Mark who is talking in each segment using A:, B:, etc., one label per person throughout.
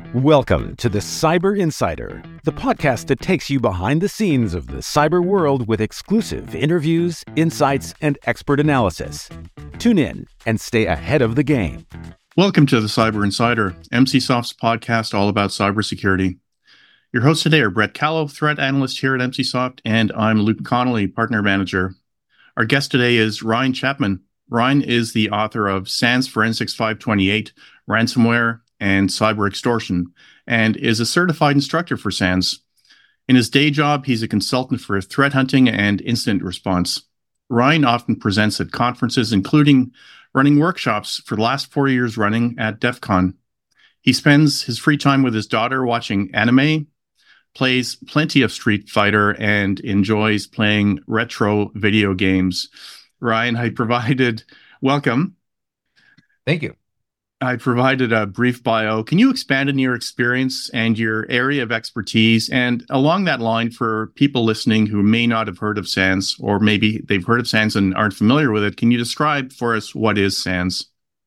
A: Welcome to the Cyber Insider, the podcast that takes you behind the scenes of the cyber world with exclusive interviews, insights, and expert analysis. Tune in and stay ahead of the game.
B: Welcome to the Cyber Insider, MCSoft's podcast all about cybersecurity. Your hosts today are Brett Callow, threat analyst here at MCSoft, and I'm Luke Connolly, partner manager. Our guest today is Ryan Chapman. Ryan is the author of SANS Forensics 528, Ransomware, and Cyber Extortion, and is a certified instructor for SANS. In his day job, he's a consultant for threat hunting and incident response. Ryan often presents at conferences, including running workshops for the last 4 years running at DEF CON. He spends his free time with his daughter watching anime, plays plenty of Street Fighter, and enjoys playing retro video games. Ryan, welcome.
C: Thank you.
B: I provided a brief bio. Can you expand on your experience and your area of expertise? And along that line, for people listening who may not have heard of SANS, or maybe they've heard of SANS and aren't familiar with it, can you describe for us what is SANS?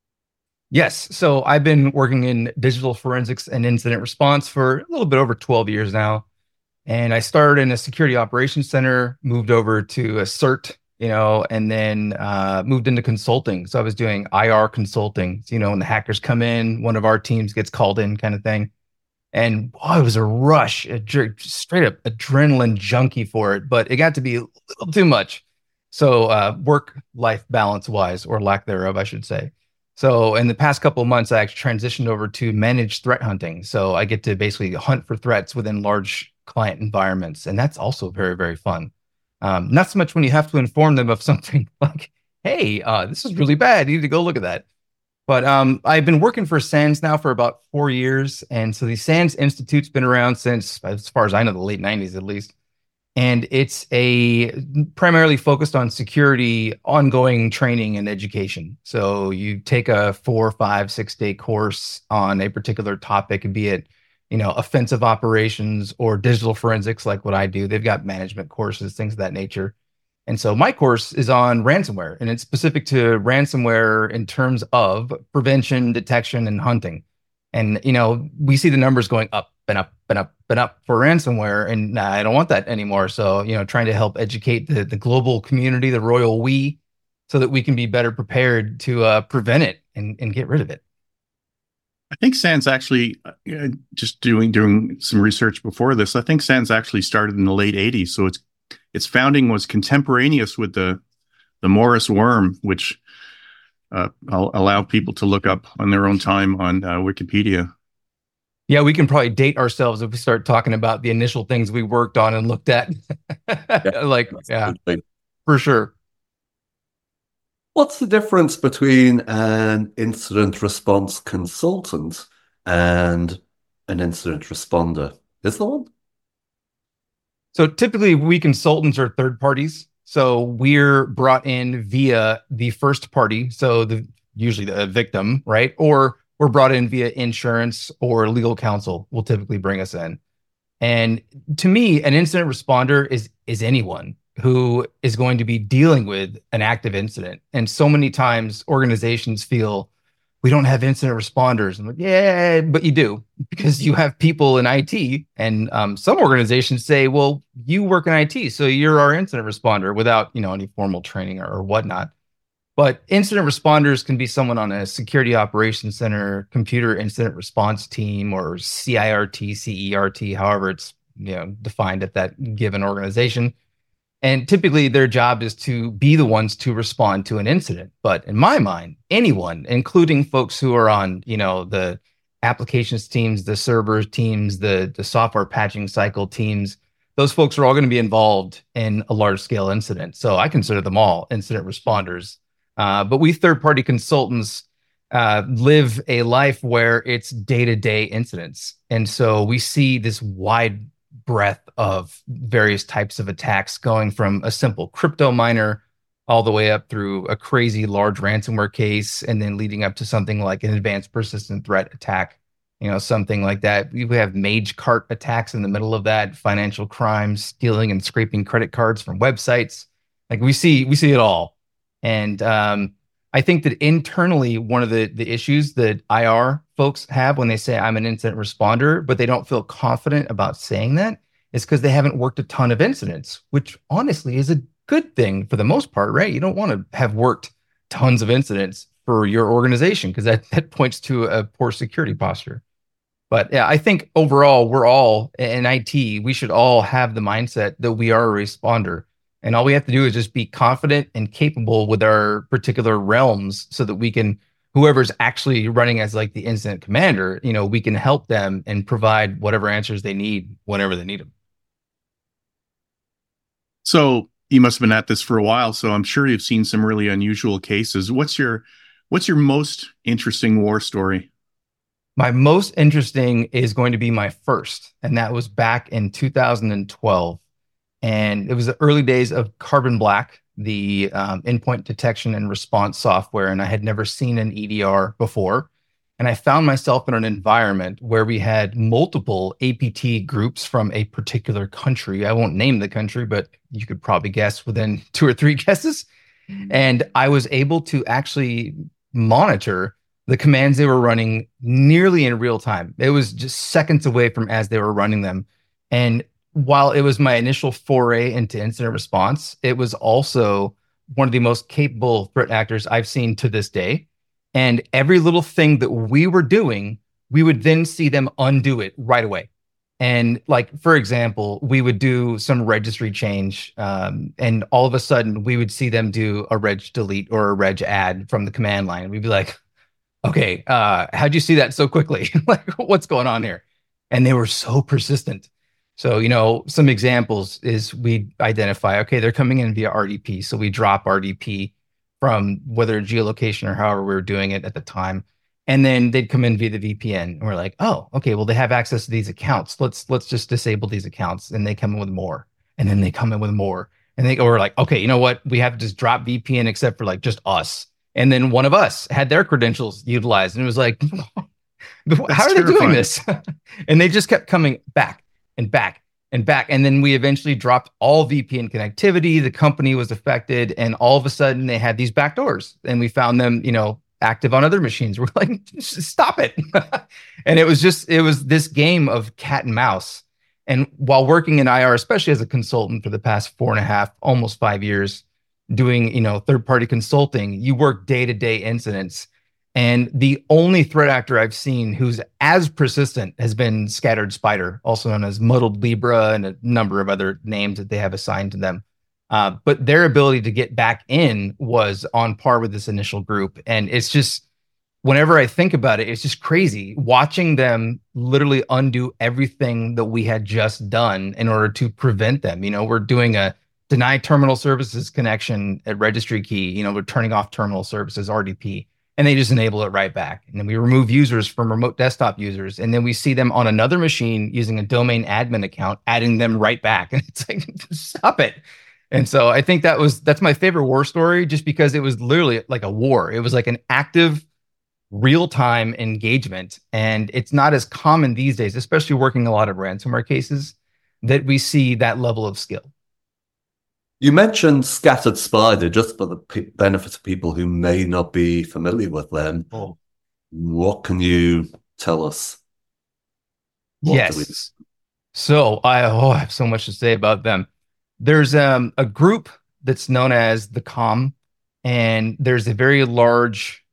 C: Yes. So I've been working in digital forensics and incident response for a little bit over 12 years now. And I started in a security operations center, moved over to a CERT, and then moved into consulting. So I was doing IR consulting, when the hackers come in, one of our teams gets called in kind of thing. And it was a rush, straight up adrenaline junkie for it, but it got to be a little too much. So work-life balance wise, or lack thereof, I should say. So in the past couple of months, I actually transitioned over to managed threat hunting. So I get to basically hunt for threats within large client environments. And that's also very, very fun. Not so much when you have to inform them of something like, hey, this is really bad. You need to go look at that. But I've been working for SANS now for about 4 years. And so the SANS Institute's been around since, as far as I know, the late 90s at least. And it's primarily focused on security, ongoing training and education. So you take a 4, 5, 6 day course on a particular topic, be it offensive operations or digital forensics, like what I do. They've got management courses, things of that nature. And so my course is on ransomware, and it's specific to ransomware in terms of prevention, detection, and hunting. And, we see the numbers going up and up and up and up for ransomware, and I don't want that anymore. So, trying to help educate the global community, the royal we, so that we can be better prepared to prevent it and get rid of it.
B: I think SANS actually, just doing some research before this, I think SANS actually started in the late 80s. So its founding was contemporaneous with the Morris worm, which I'll allow people to look up on their own time on Wikipedia.
C: Yeah, we can probably date ourselves if we start talking about the initial things we worked on and looked at. For sure.
D: What's the difference between an incident response consultant and an incident responder? Is there one?
C: So typically we consultants are third parties. So we're brought in via the first party. So usually the victim, right? Or we're brought in via insurance or legal counsel will typically bring us in. And to me, an incident responder is anyone who is going to be dealing with an active incident. And so many times organizations feel we don't have incident responders. I'm like, yeah, but you do, because you have people in IT. And some organizations say, well, you work in IT, so you're our incident responder without, any formal training or whatnot. But incident responders can be someone on a security operations center, computer incident response team, or CIRT, CERT, however it's defined at that given organization. And typically their job is to be the ones to respond to an incident. But in my mind, anyone, including folks who are on, the applications teams, the servers teams, the software patching cycle teams, those folks are all going to be involved in a large scale incident. So I consider them all incident responders. But we third-party consultants live a life where it's day-to-day incidents. And so we see this wide breadth of various types of attacks, going from a simple crypto miner all the way up through a crazy large ransomware case, and then leading up to something like an advanced persistent threat attack, something like that. We have mage cart attacks in the middle of that, financial crimes, stealing and scraping credit cards from websites. Like we see it all. And I think that internally, one of the issues that IR folks have when they say I'm an incident responder, but they don't feel confident about saying that, is because they haven't worked a ton of incidents, which honestly is a good thing for the most part, right? You don't want to have worked tons of incidents for your organization because that points to a poor security posture. But yeah, I think overall, we're all in IT, we should all have the mindset that we are a responder. And all we have to do is just be confident and capable with our particular realms so that we can, whoever's actually running as like the incident commander, we can help them and provide whatever answers they need whenever they need them.
B: So you must have been at this for a while, so I'm sure you've seen some really unusual cases. What's your most interesting war story?
C: My most interesting is going to be my first, and that was back in 2012. And it was the early days of Carbon Black, the endpoint detection and response software. And I had never seen an EDR before. And I found myself in an environment where we had multiple APT groups from a particular country. I won't name the country, but you could probably guess within 2 or 3 guesses. And I was able to actually monitor the commands they were running nearly in real time. It was just seconds away from as they were running them. And while it was my initial foray into incident response, it was also one of the most capable threat actors I've seen to this day. And every little thing that we were doing, we would then see them undo it right away. And like, for example, we would do some registry change, and all of a sudden we would see them do a reg delete or a reg add from the command line. We'd be like, okay, how'd you see that so quickly? Like, what's going on here? And they were so persistent. So, some examples is we identify, okay, they're coming in via RDP. So we drop RDP from whether geolocation or however we were doing it at the time. And then they'd come in via the VPN. And we're like, oh, okay, well, they have access to these accounts. Let's just disable these accounts. And they come in with more. And then they come in with more. And we're like, okay, you know what? We have to just drop VPN except for like just us. And then one of us had their credentials utilized. And it was like, how are they doing this? And they just kept coming back and back and back. And then we eventually dropped all VPN connectivity. The company was affected. And all of a sudden they had these backdoors and we found them, active on other machines. We're like, stop it. And it was this game of cat and mouse. And while working in IR, especially as a consultant for the past 4.5, almost 5 years, doing, third-party consulting, you work day-to-day incidents. And the only threat actor I've seen who's as persistent has been Scattered Spider, also known as Muddled Libra and a number of other names that they have assigned to them. But their ability to get back in was on par with this initial group. And it's just, whenever I think about it, it's just crazy watching them literally undo everything that we had just done in order to prevent them. We're doing a deny terminal services connection at registry key, we're turning off terminal services, RDP, and they just enable it right back. And then we remove users from remote desktop users. And then we see them on another machine using a domain admin account, adding them right back. And it's like, stop it. And so I think that's my favorite war story, just because it was literally like a war. It was like an active real-time engagement. And it's not as common these days, especially working a lot of ransomware cases, that we see that level of skill.
D: You mentioned Scattered Spider, just for the benefit of people who may not be familiar with them.
C: Oh.
D: What can you tell us?
C: Yes. So I have so much to say about them. There's a group that's known as the COM, and there's a very large,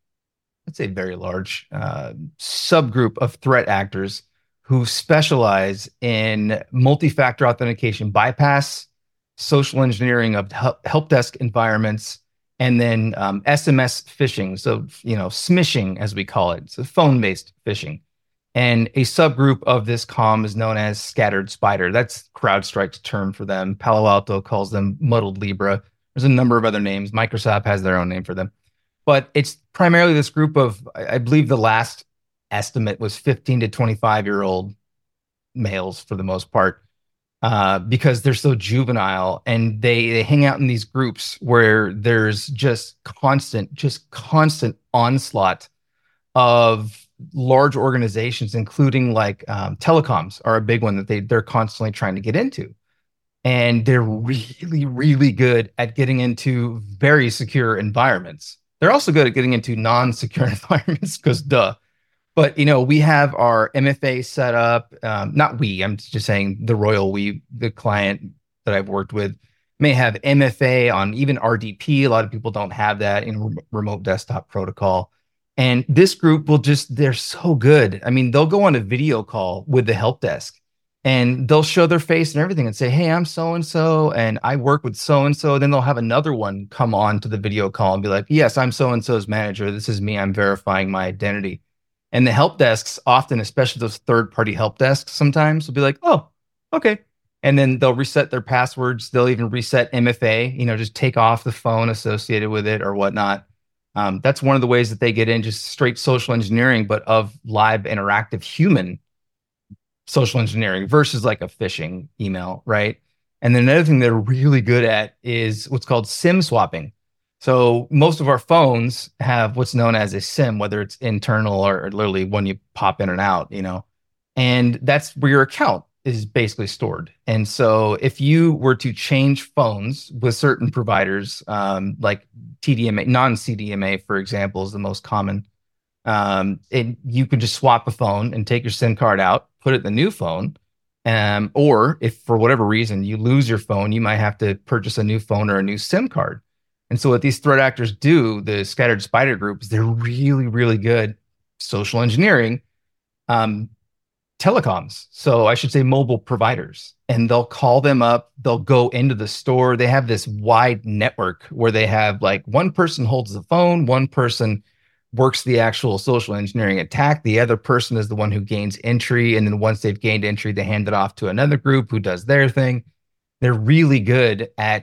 C: subgroup of threat actors who specialize in multi-factor authentication bypass, social engineering of help desk environments, and then SMS phishing. So, smishing, as we call it. So phone-based phishing. And a subgroup of this COM is known as Scattered Spider. That's CrowdStrike's term for them. Palo Alto calls them Muddled Libra. There's a number of other names. Microsoft has their own name for them. But it's primarily this group of, I believe the last estimate was 15 to 25-year-old males for the most part, because they're so juvenile, and they hang out in these groups where there's just constant onslaught of large organizations, including like telecoms are a big one that they're constantly trying to get into. And they're really, really good at getting into very secure environments. They're also good at getting into non-secure environments because duh. But we have our MFA set up. Not we. I'm just saying the royal we, the client that I've worked with, may have MFA on even RDP. A lot of people don't have that in remote desktop protocol. And this group they're so good. I mean, they'll go on a video call with the help desk and they'll show their face and everything and say, hey, I'm so-and-so and I work with so-and-so. Then they'll have another one come on to the video call and be like, yes, I'm so-and-so's manager. This is me. I'm verifying my identity. And the help desks often, especially those third-party help desks sometimes, will be like, oh, okay. And then they'll reset their passwords. They'll even reset MFA, just take off the phone associated with it or whatnot. That's one of the ways that they get in, just straight social engineering, but of live interactive human social engineering versus like a phishing email, right? And then another thing they're really good at is what's called SIM swapping. So most of our phones have what's known as a SIM, whether it's internal or literally when you pop in and out, and that's where your account is basically stored. And so if you were to change phones with certain providers, like TDMA, non-CDMA, for example, is the most common, and you could just swap a phone and take your SIM card out, put it in the new phone. Or if for whatever reason you lose your phone, you might have to purchase a new phone or a new SIM card. And so what these threat actors do, the Scattered Spider Group, is they're really, really good social engineering telecoms. So I should say mobile providers. And they'll call them up. They'll go into the store. They have this wide network where they have like one person holds the phone, one person works the actual social engineering attack. The other person is the one who gains entry. And then once they've gained entry, they hand it off to another group who does their thing. They're really good at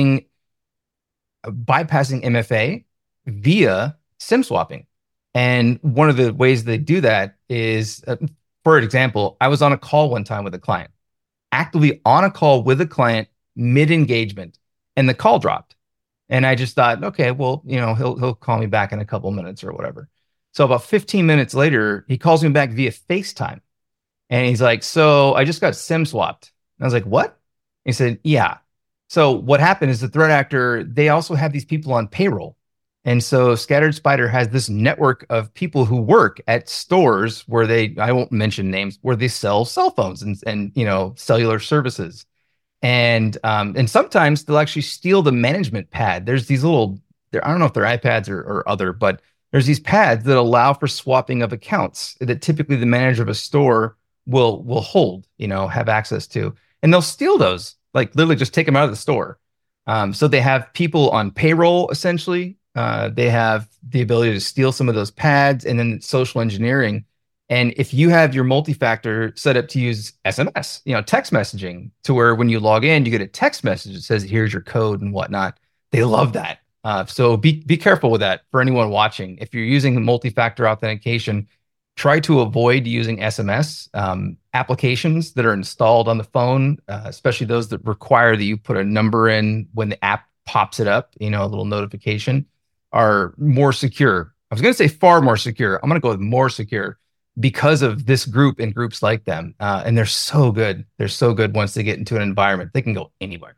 C: bypassing MFA via SIM swapping. And one of the ways they do that is, for example, I was on a call one time with a client, actively on a call with a client mid-engagement, and the call dropped. And I just thought, okay, well, he'll call me back in a couple minutes or whatever. So about 15 minutes later, he calls me back via FaceTime. And he's like, so I just got SIM swapped. And I was like, what? He said, yeah. So what happened is the threat actor, they also have these people on payroll. And so Scattered Spider has this network of people who work at stores where I won't mention names, where they sell cell phones and cellular services. And sometimes they'll actually steal the management pad. There's these I don't know if they're iPads or other, but there's these pads that allow for swapping of accounts that typically the manager of a store will hold, have access to. And they'll steal those, like literally just take them out of the store. So they have people on payroll, essentially. They have the ability to steal some of those pads and then social engineering. And if you have your multi-factor set up to use SMS, text messaging, to where when you log in, you get a text message that says, here's your code and whatnot. They love that. So be careful with that for anyone watching. If you're using multi-factor authentication, try to avoid using SMS. Applications that are installed on the phone, especially those that require that you put a number in when the app pops it up, a little notification, are more secure. I was going to say far more secure. I'm going to go with more secure because of this group and groups like them. And they're so good. They're so good once they get into an environment. They can go anywhere.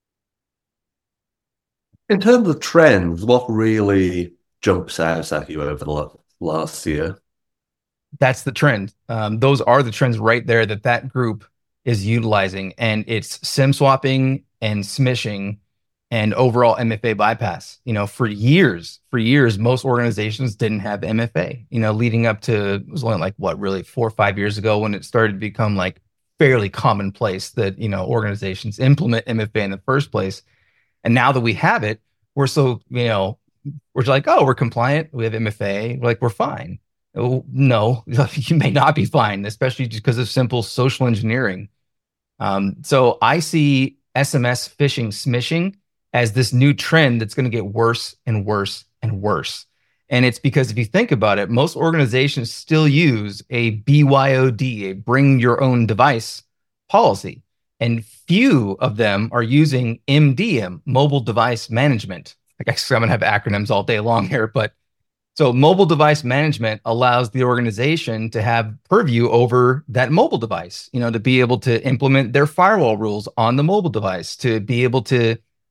D: In terms of trends, what really jumps out at you over the last year?
C: That's the trend. Those are the trends right there that group is utilizing. And it's SIM swapping and smishing and overall MFA bypass. For years, most organizations didn't have MFA, leading up to, it was only like, really 4 or 5 years ago when it started to become like fairly commonplace that, organizations implement MFA in the first place. And now that we have it, we're so, we're like, oh, we're compliant. We have MFA. We're like, we're fine. No, you may not be fine, especially just because of simple social engineering. So I see SMS phishing, smishing as this new trend that's going to get worse and worse and worse. And it's because if you think about it, most organizations still use a BYOD, a bring your own device policy. And few of them are using MDM, mobile device management. I guess I'm going to have acronyms all day long here, but so mobile device management allows the organization to have purview over that mobile device, to be able to implement their firewall rules on the mobile device, to be able to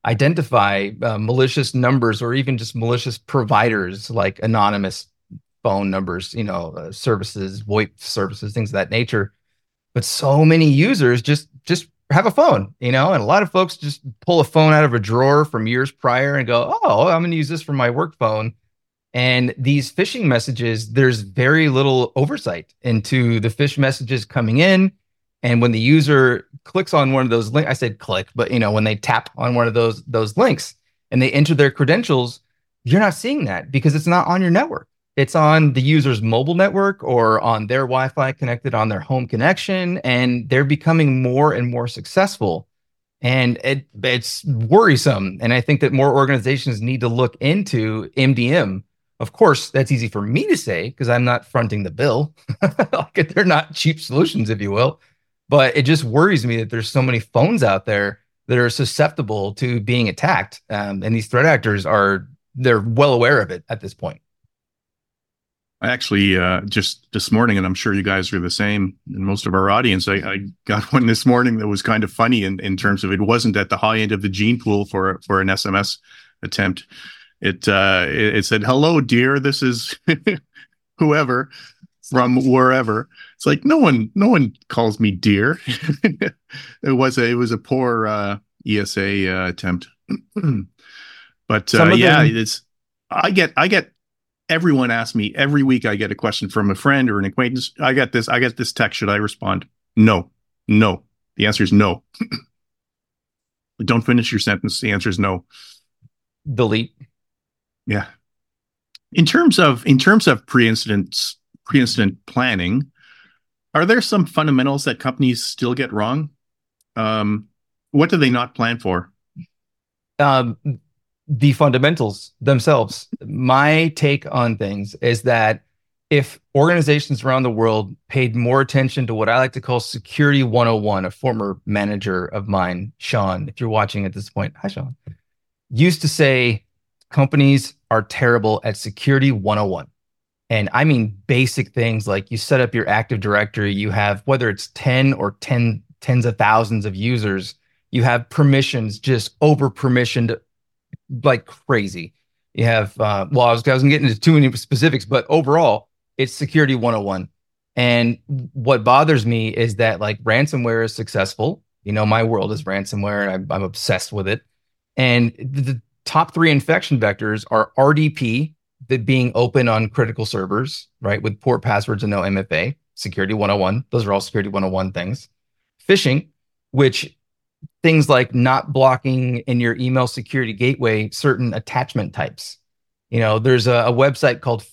C: identify malicious numbers or even just malicious providers like anonymous phone numbers, services, VoIP services, things of that nature. But so many users just have a phone, and a lot of folks just pull a phone out of a drawer from years prior and go, oh, I'm going to use this for my work phone. And these phishing messages, there's very little oversight into the phish messages coming in. And when the user clicks on one of those links, I said click, but when they tap on one of those links and they enter their credentials, you're not seeing that because it's not on your network. It's on the user's mobile network or on their Wi-Fi connected on their home connection, and they're becoming more and more successful. And it's worrisome. And I think that more organizations need to look into MDM. Of course, that's easy for me to say because I'm not fronting the bill. They're not cheap solutions, if you will. But it just worries me that there's so many phones out there that are susceptible to being attacked. And these threat actors they're well aware of it at this point.
B: I actually, just this morning, and I'm sure you guys are the same, and most of our audience, I got one this morning that was kind of funny in terms of it wasn't at the high end of the gene pool for an SMS attempt. It said, "Hello, dear. This is whoever from wherever." It's like no one calls me dear. It was a poor ESA attempt. But I get. Everyone asks me every week. I get a question from a friend or an acquaintance. I get this text. Should I respond? No. The answer is no. Don't finish your sentence. The answer is no.
C: Delete.
B: Yeah. In terms of pre-incident planning, are there some fundamentals that companies still get wrong? What do they not plan for?
C: The fundamentals themselves. My take on things is that if organizations around the world paid more attention to what I like to call Security 101, a former manager of mine, Sean, if you're watching at this point, hi, Sean, used to say companies are terrible at Security 101. And I mean basic things like you set up your Active Directory, you have, whether it's 10 or tens of thousands of users, you have permissions just over permissioned like crazy. You have, I wasn't getting into too many specifics, but overall, it's Security 101. And what bothers me is that like ransomware is successful. My world is ransomware and I'm obsessed with it. And the top 3 infection vectors are RDP, that being open on critical servers, right? With poor passwords and no MFA, Security 101. Those are all Security 101 things. Phishing, which things like not blocking in your email security gateway certain attachment types. There's a website called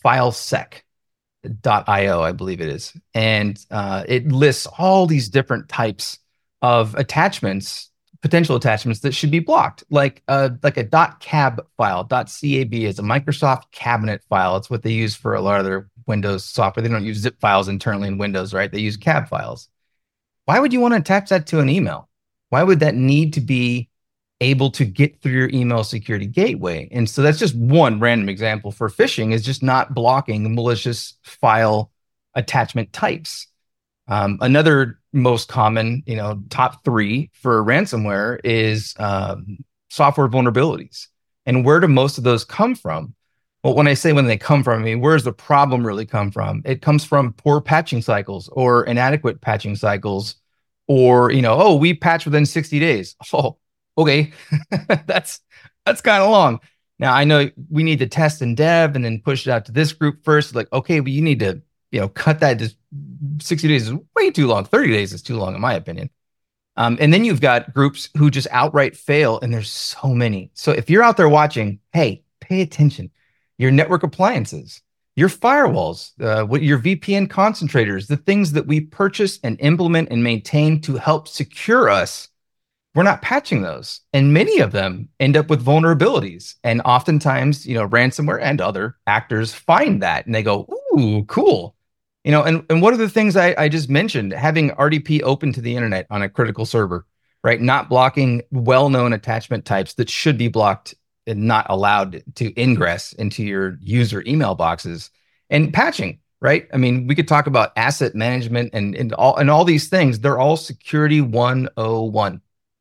C: filesec.io, I believe it is. And it lists all these different types of attachments, potential attachments that should be blocked, like a .cab file. .cab is a Microsoft cabinet file. It's what they use for a lot of their Windows software. They don't use zip files internally in Windows, right? They use cab files. Why would you want to attach that to an email? Why would that need to be able to get through your email security gateway? And so that's just one random example for phishing, is just not blocking malicious file attachment types. Another most common, top 3 for ransomware is software vulnerabilities. And where do most of those come from? Well, when I say when they come from, I mean, where does the problem really come from? It comes from poor patching cycles or inadequate patching cycles. Or, we patch within 60 days. Oh, okay. That's kind of long. Now, I know we need to test and dev and then push it out to this group first. Like, okay, but you need to, cut that to 60 days is way too long. 30 days is too long, in my opinion. And then you've got groups who just outright fail, and there's so many. So if you're out there watching, hey, pay attention. Your network appliances, your firewalls, your VPN concentrators, the things that we purchase and implement and maintain to help secure us, we're not patching those. And many of them end up with vulnerabilities. And oftentimes, ransomware and other actors find that and they go, ooh, cool. And what are the things I just mentioned? Having RDP open to the internet on a critical server, right? Not blocking well-known attachment types that should be blocked and not allowed to ingress into your user email boxes, and patching, right? I mean, we could talk about asset management and all these things. They're all Security 101.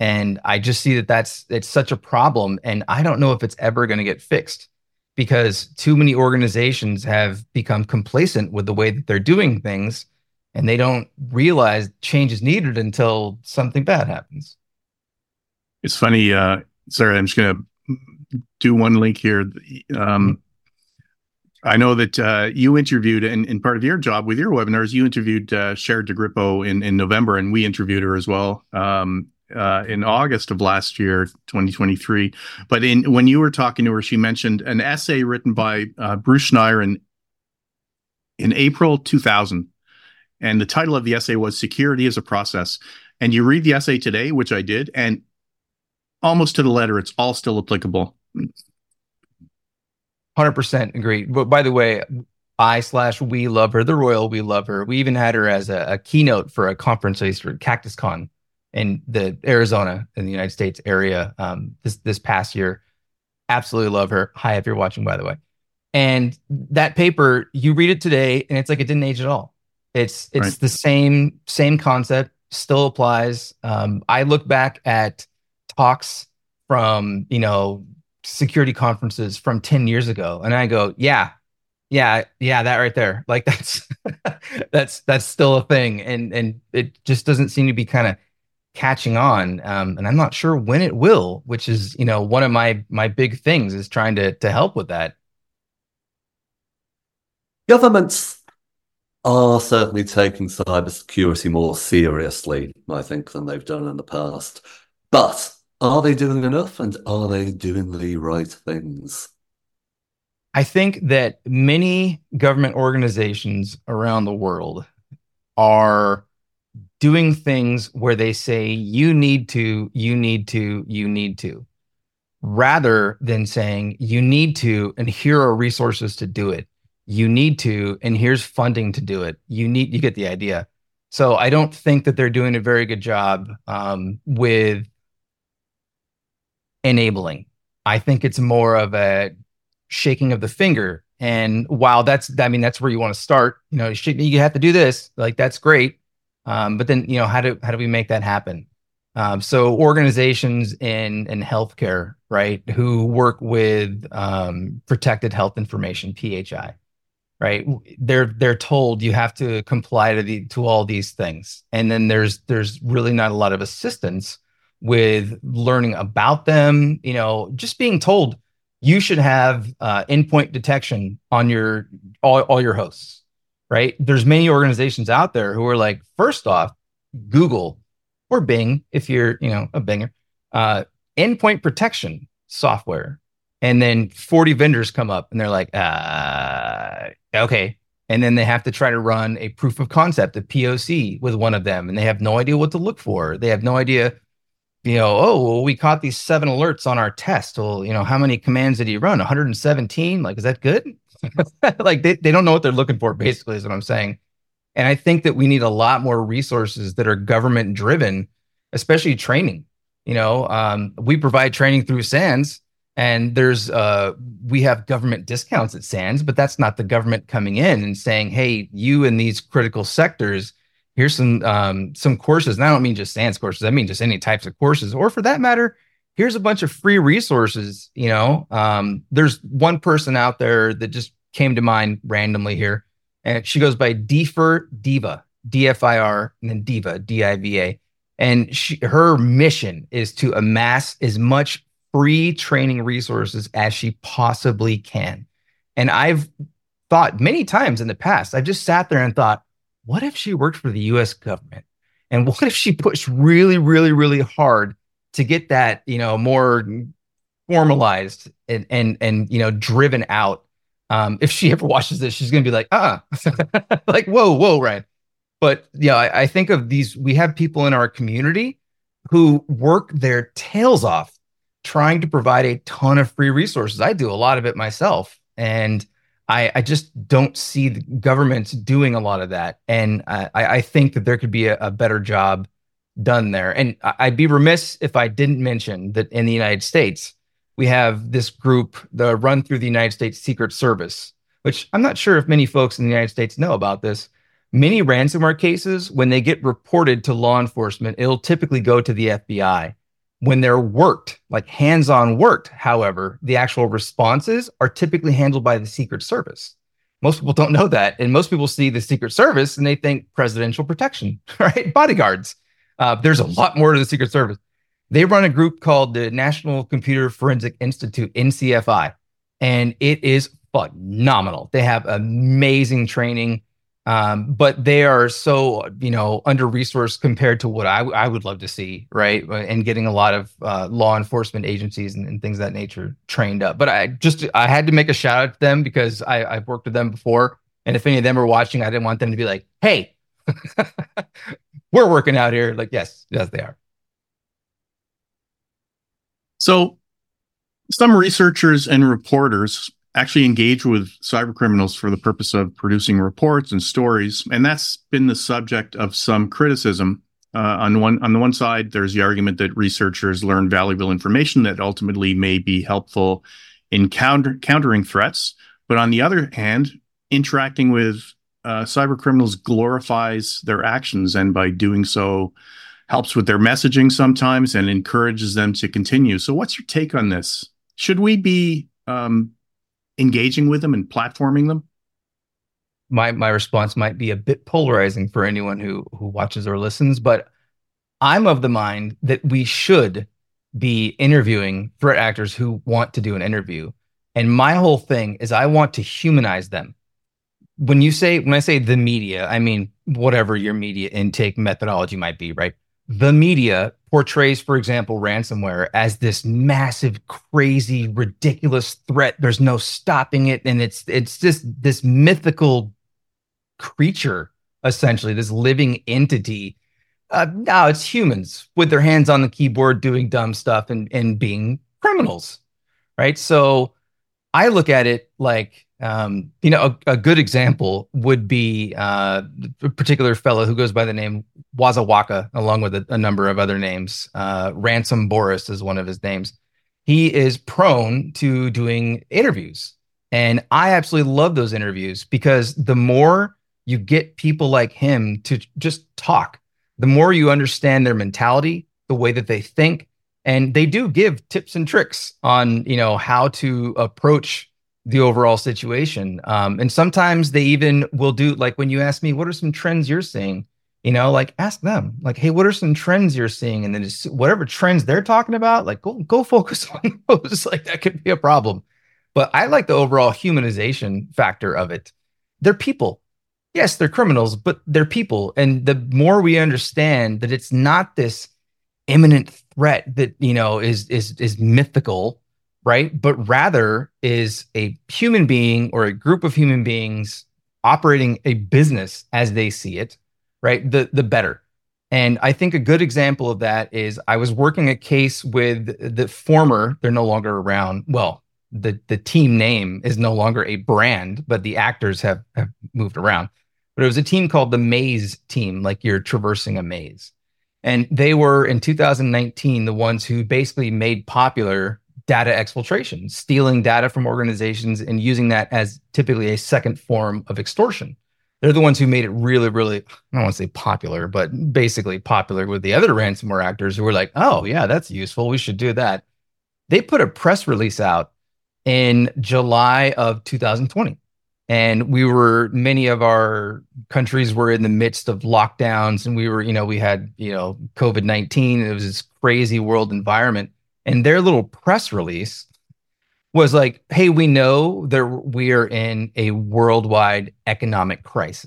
C: And I just see that it's such a problem. And I don't know if it's ever going to get fixed because too many organizations have become complacent with the way that they're doing things. And they don't realize change is needed until something bad happens.
B: It's funny. Sorry, I'm just going to do one link here. I know that you interviewed, in part of your job with your webinars, you interviewed Cher DeGrippo in November, and we interviewed her as well in August of last year, 2023. But when you were talking to her, she mentioned an essay written by Bruce Schneier in April 2000. And the title of the essay was Security as a Process. And you read the essay today, which I did, and almost to the letter, it's all still applicable.
C: 100% agree. But by the way, we love her, the Royal, we love her. We even had her as a keynote for a conference for Cactus Con in the Arizona in the United States area this past year. Absolutely love her. Hi, if you're watching, by the way. And that paper, you read it today, and it's like it didn't age at all. It's right. The same concept, still applies. I look back at talks from, security conferences from 10 years ago, and I go, yeah, that right there. Like that's still a thing. And it just doesn't seem to be kind of catching on. And I'm not sure when it will, which is, one of my big things is trying to help with that.
D: Governments are certainly taking cybersecurity more seriously, I think, than they've done in the past. But are they doing enough, and are they doing the right things?
C: I think that many government organizations around the world are doing things where they say, you need to, rather than saying, you need to, and here are resources to do it. You need to, and here's funding to do it. You get the idea. So I don't think that they're doing a very good job with enabling. I think it's more of a shaking of the finger. And while that's where you want to start, you have to do this, like, that's great. But then, how do we make that happen? So organizations in healthcare, right, who work with protected health information, PHI, right? They're told you have to comply to all these things. And then there's really not a lot of assistance with learning about them, just being told you should have endpoint detection on all your hosts, right? There's many organizations out there who are like, first off, Google or Bing, if you're, a Binger, endpoint protection software. And then 40 vendors come up and they're like, okay. And then they have to try to run a proof of concept, a POC with one of them. And they have no idea what to look for. They have no idea, we caught these 7 alerts on our test. Well, how many commands did you run? 117? Like, is that good? Like, they don't know what they're looking for, basically, is what I'm saying. And I think that we need a lot more resources that are government driven, especially training. We provide training through SANS, and we have government discounts at SANS, but that's not the government coming in and saying, hey, you in these critical sectors, here's some courses. And I don't mean just SANS courses. I mean just any types of courses, or for that matter, here's a bunch of free resources. There's one person out there that just came to mind randomly here, and she goes by Diva, DFIR, and then Diva, DIVA. And her mission is to amass as much free training resources as she possibly can. And I've thought many times in the past, I've just sat there and thought, what if she worked for the US government? And what if she pushed really, really, really hard to get that, more formalized and driven out? If she ever watches this, she's going to be like, like, whoa, right. But I think of these, we have people in our community who work their tails off trying to provide a ton of free resources. I do a lot of it myself. And I just don't see the government doing a lot of that. And I think that there could be a better job done there. And I'd be remiss if I didn't mention that in the United States, we have this group that run through the United States Secret Service, which I'm not sure if many folks in the United States know about this. Many ransomware cases, when they get reported to law enforcement, it'll typically go to the FBI. When they're worked, like hands-on worked, however, the actual responses are typically handled by the Secret Service. Most people don't know that. And most people see the Secret Service and they think presidential protection, right? Bodyguards. There's a lot more to the Secret Service. They run a group called the National Computer Forensic Institute, NCFI, and it is phenomenal. They have amazing training, but they are so, under-resourced compared to what I would love to see, right? And getting a lot of law enforcement agencies and things of that nature trained up. But I had to make a shout out to them because I've worked with them before. And if any of them are watching, I didn't want them to be like, hey, we're working out here. Like, yes, they are.
B: So some researchers and reporters actually engage with cyber criminals for the purpose of producing reports and stories, and that's been the subject of some criticism. On the one side, there's the argument that researchers learn valuable information that ultimately may be helpful in countering threats. But on the other hand, interacting with cyber criminals glorifies their actions, and by doing so, helps with their messaging sometimes and encourages them to continue. So what's your take on this? Should we be engaging with them and platforming them?
C: My response might be a bit polarizing for anyone who watches or listens, but I'm of the mind that we should be interviewing threat actors who want to do an interview. And my whole thing is I want to humanize them. When I say the media, I mean whatever your media intake methodology might be, right? The media portrays, for example, ransomware as this massive, crazy, ridiculous threat. There's no stopping it. And it's just this mythical creature, essentially, this living entity. No, it's humans with their hands on the keyboard doing dumb stuff and being criminals, right? So I look at it like, a good example would be a particular fellow who goes by the name Wazawaka, along with a number of other names. Ransom Boris is one of his names. He is prone to doing interviews. And I absolutely love those interviews because the more you get people like him to just talk, the more you understand their mentality, the way that they think. And they do give tips and tricks on, how to approach the overall situation. And sometimes they even will do, like when you ask me, what are some trends you're seeing? Ask them, like, hey, what are some trends you're seeing? And then just whatever trends they're talking about, like go focus on those. Like that could be a problem. But I like the overall humanization factor of it. They're people. Yes, they're criminals, but they're people. And the more we understand that it's not this imminent threat that, is mythical, right? But rather is a human being or a group of human beings operating a business as they see it, right? The better. And I think a good example of that is I was working a case with they're no longer around. Well, the team name is no longer a brand, but the actors have moved around. But it was a team called the Maze Team, like you're traversing a maze. And they were in 2019 the ones who basically made popular data exfiltration, stealing data from organizations and using that as typically a second form of extortion. They're the ones who made it really, really, I don't want to say popular, but basically popular with the other ransomware actors who were like, oh, yeah, that's useful. We should do that. They put a press release out in July of 2020. And many of our countries were in the midst of lockdowns and we had, COVID-19. It was this crazy world environment. And their little press release was like, hey, we know that we are in a worldwide economic crisis. ...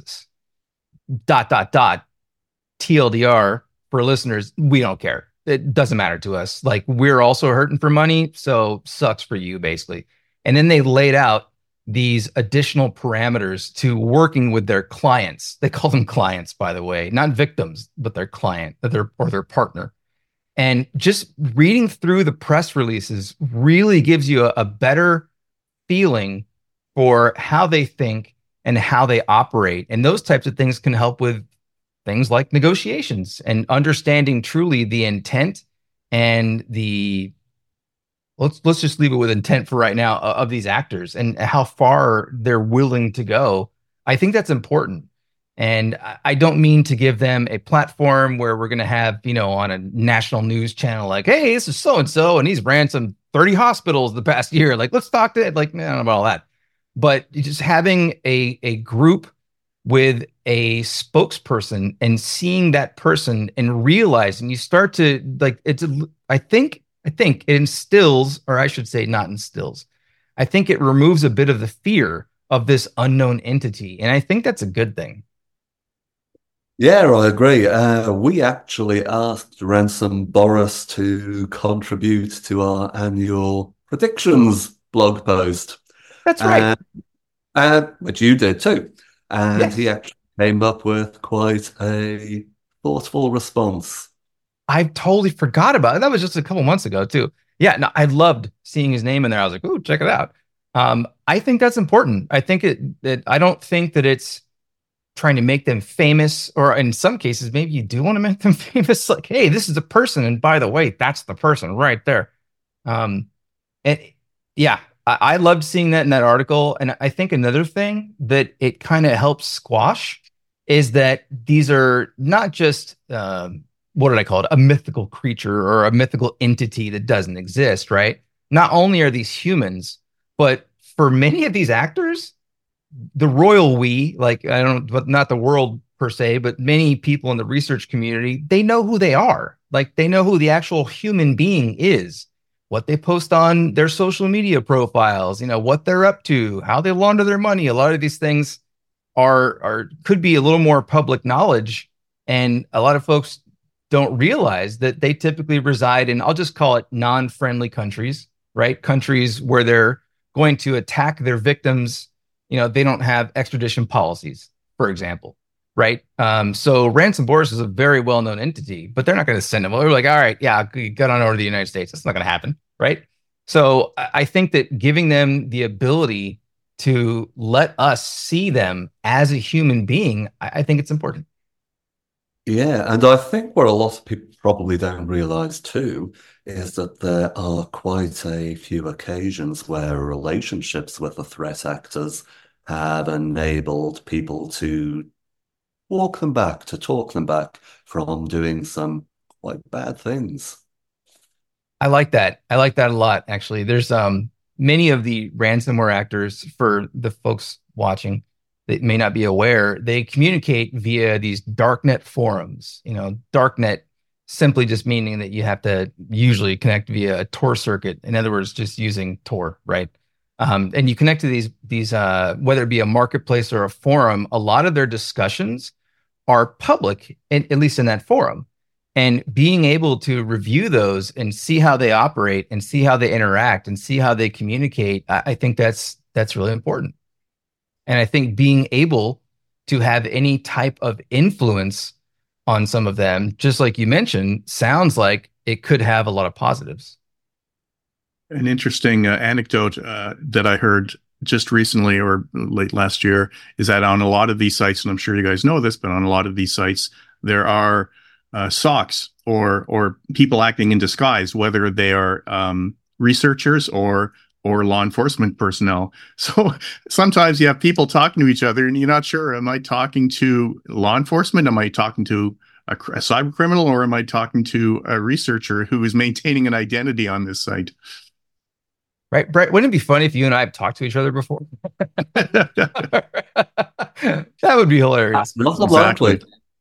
C: TLDR for listeners, we don't care. It doesn't matter to us. Like, we're also hurting for money, so sucks for you, basically. And then they laid out these additional parameters to working with their clients. They call them clients, by the way, not victims, but their client or their partner. And just reading through the press releases really gives you a better feeling for how they think and how they operate. And those types of things can help with things like negotiations and understanding truly the intent and let's just leave it with intent for right now of these actors and how far they're willing to go. I think that's important. And I don't mean to give them a platform where we're going to have, on a national news channel, like, hey, this is so-and-so, and he's ransomed 30 hospitals the past year. Like, let's talk to it. Like, I don't know about all that. But just having a group with a spokesperson and seeing that person and realizing you start to like, I think it instills, or I should say not instills. I think it removes a bit of the fear of this unknown entity. And I think that's a good thing.
D: Yeah, I agree. We actually asked Ransom Boris to contribute to our annual predictions blog post.
C: That's right.
D: Which you did too. And
C: Yes.
D: he actually came up with quite a thoughtful response.
C: I totally forgot about it. That was just a couple months ago too. Yeah, no, I loved seeing his name in there. I was like, "Ooh, check it out." I think that's important. I think I don't think that it's trying to make them famous, or in some cases, maybe you do want to make them famous. Like, hey, this is a person, and by the way, that's the person right there. And yeah, I loved seeing that in that article. And I think another thing that it kind of helps squash is that these are not just what did I call it? A mythical creature or a mythical entity that doesn't exist, right? Not only are these humans, but for many of these actors, the royal we, like, I don't, but not the world per se, but many people in the research community, they know who they are. Like, they know who the actual human being is, what they post on their social media profiles, what they're up to, how they launder their money. A lot of these things could be a little more public knowledge. And a lot of folks don't realize that they typically reside in, I'll just call it non-friendly countries, right? Countries where they're going to attack their victims. They don't have extradition policies, for example, right? So Ransom Boris is a very well-known entity, but they're not going to send him. They're like, all right, yeah, get on over to the United States. That's not going to happen, right? So I think that giving them the ability to let us see them as a human being, I think it's important.
D: Yeah, and I think what a lot of people probably don't realize too is that there are quite a few occasions where relationships with the threat actors have enabled people to walk them back, to talk them back from doing some quite bad things.
C: I like that. I like that a lot, actually. There's many of the ransomware actors, for the folks watching that may not be aware, they communicate via these darknet forums. Darknet simply just meaning that you have to usually connect via a Tor circuit. In other words, just using Tor, right? And you connect to these whether it be a marketplace or a forum, a lot of their discussions are public, at least in that forum. And being able to review those and see how they operate and see how they interact and see how they communicate, I think that's really important. And I think being able to have any type of influence on some of them, just like you mentioned, sounds like it could have a lot of positives.
B: An interesting anecdote that I heard just recently or late last year is that on a lot of these sites, and I'm sure you guys know this, but on a lot of these sites, there are SOCs or people acting in disguise, whether they are researchers or law enforcement personnel. So sometimes you have people talking to each other and you're not sure, am I talking to law enforcement? Am I talking to a cyber criminal, or am I talking to a researcher who is maintaining an identity on this site?
C: Right, Brett, wouldn't it be funny if you and I have talked to each other before? That would be hilarious.
D: That's not exactly.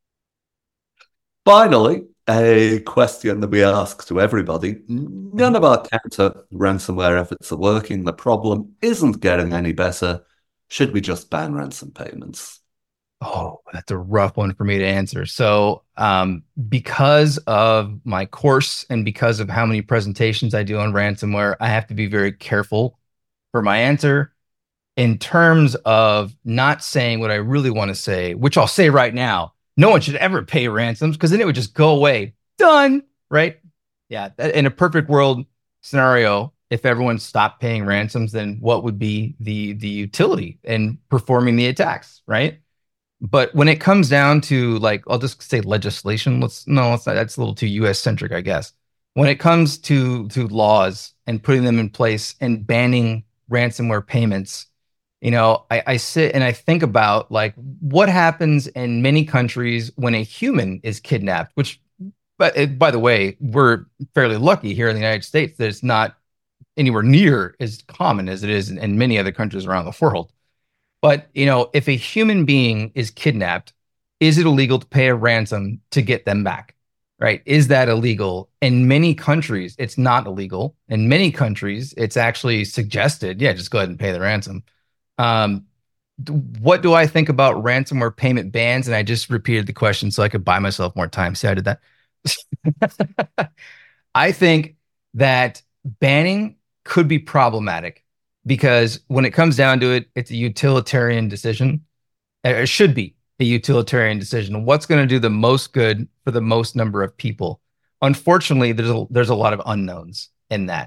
D: Finally, a question that we ask to everybody. None of our counter ransomware efforts are working. The problem isn't getting any better. Should we just ban ransom payments?
C: Oh, that's a rough one for me to answer. So because of my course and because of how many presentations I do on ransomware, I have to be very careful for my answer in terms of not saying what I really want to say, which I'll say right now. No one should ever pay ransoms, because then it would just go away. Done. Right? Yeah. In a perfect world scenario, if everyone stopped paying ransoms, then what would be the utility in performing the attacks? Right? But when it comes down to, like, I'll just say legislation. It's not, that's a little too US centric, I guess. When it comes to laws and putting them in place and banning ransomware payments, I sit and I think about like what happens in many countries when a human is kidnapped, but by the way, we're fairly lucky here in the United States that it's not anywhere near as common as it is in many other countries around the world. But, if a human being is kidnapped, is it illegal to pay a ransom to get them back? Right? Is that illegal? In many countries, it's not illegal. In many countries, it's actually suggested, yeah, just go ahead and pay the ransom. What do I think about ransomware payment bans? And I just repeated the question so I could buy myself more time. See, I did that. I think that banning could be problematic because when it comes down to it, it's a utilitarian decision. It should be a utilitarian decision. What's going to do the most good for the most number of people? Unfortunately, there's a lot of unknowns in that.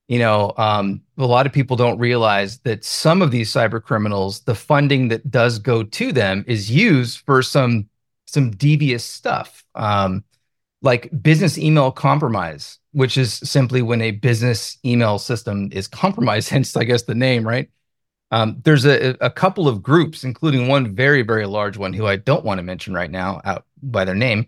C: A lot of people don't realize that some of these cyber criminals, the funding that does go to them is used for some devious stuff, like business email compromise, which is simply when a business email system is compromised, hence, I guess, the name, right? There's a couple of groups, including one very, very large one who I don't want to mention right now out by their name,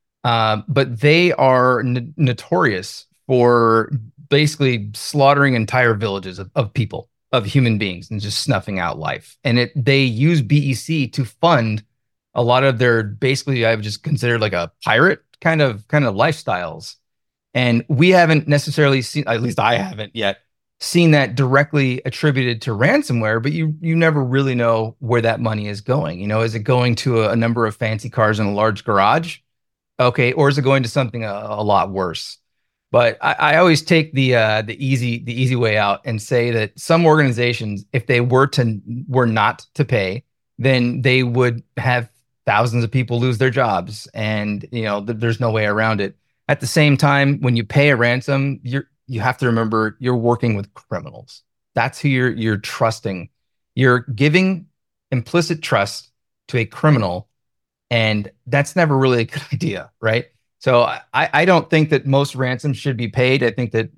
C: but they are notorious for basically slaughtering entire villages of people, of human beings, and just snuffing out life. And they use BEC to fund a lot of their, basically, I've just considered like a pirate kind of lifestyles. And we haven't necessarily seen, at least I haven't yet, seen that directly attributed to ransomware, but you never really know where that money is going. Is it going to a number of fancy cars in a large garage? Okay. Or is it going to something a lot worse? But I always take the easy way out and say that some organizations, if they were not to pay, then they would have thousands of people lose their jobs, and there's no way around it. At the same time, when you pay a ransom, you have to remember you're working with criminals. That's who you're trusting. You're giving implicit trust to a criminal, and that's never really a good idea, right? So I don't think that most ransoms should be paid. I think that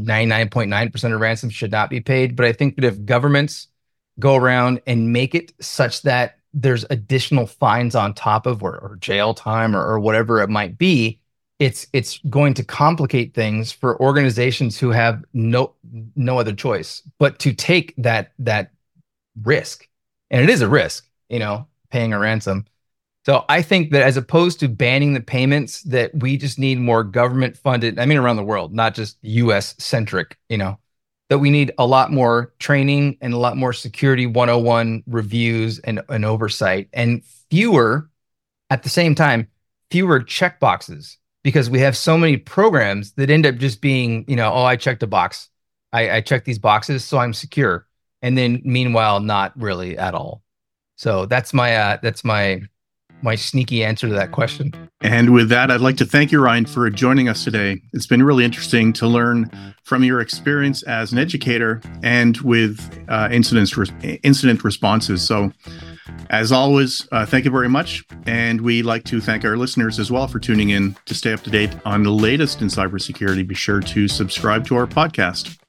C: 99.9% of ransoms should not be paid. But I think that if governments go around and make it such that there's additional fines on top of or jail time or whatever it might be, it's going to complicate things for organizations who have no other choice but to take that risk. And it is a risk, paying a ransom. So I think that as opposed to banning the payments, that we just need more government funded, around the world, not just US centric, that we need a lot more training and a lot more security 101 reviews and oversight, and at the same time, fewer checkboxes, because we have so many programs that end up just being, I checked a box. I checked these boxes, so I'm secure. And then meanwhile, not really at all. So that's my sneaky answer to that question.
B: And with that, I'd like to thank you, Ryan, for joining us today. It's been really interesting to learn from your experience as an educator and with incident responses. So as always, thank you very much. And we'd like to thank our listeners as well for tuning in. To stay up to date on the latest in cybersecurity, be sure to subscribe to our podcast.